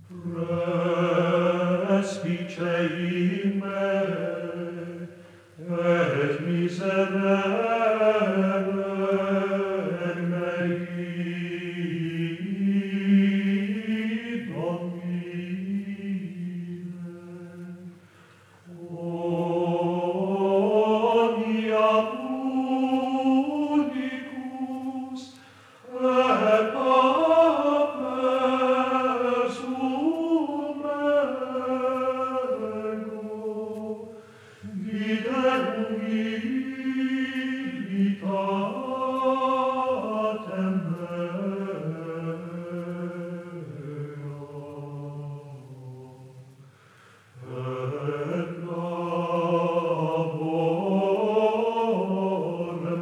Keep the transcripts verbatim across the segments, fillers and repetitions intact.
Respice in me, et miserere mei, Domine. Omnia unicus, et papes sum ego, viderum militatem mea, et laborem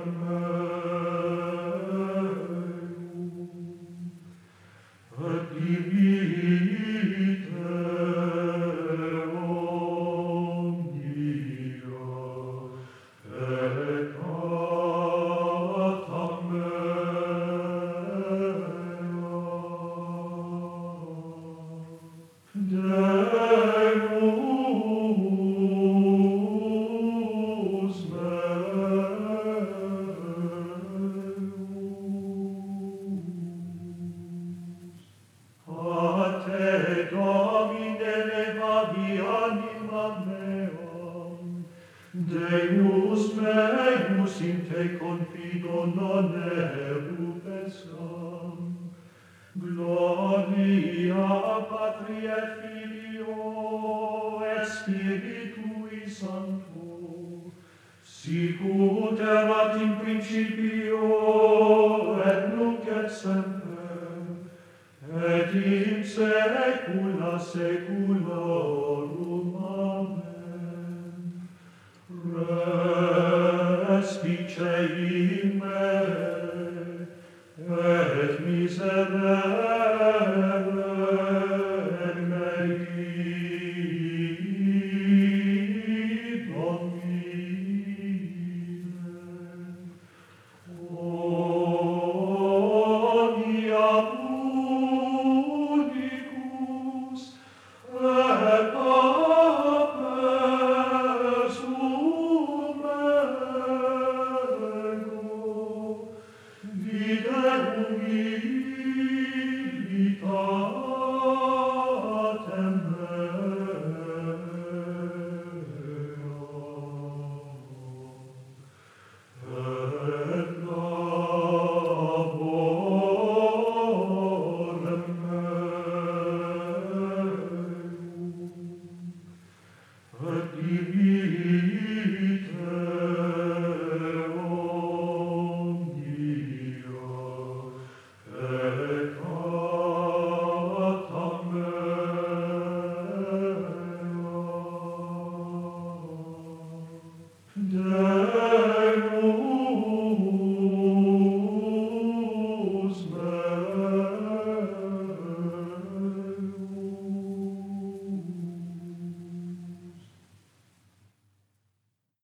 meum, et dimitte omnia peccata mea. Deus meus, a te, Domine, levavi anima mea, Deus meus, in te confido non erubescam. Gloria Patri et Filio et Spiritui Sancto, sicut erat in principio et nunc et semper, et in saecula saeculorum. Amen. Respice in me, et miserere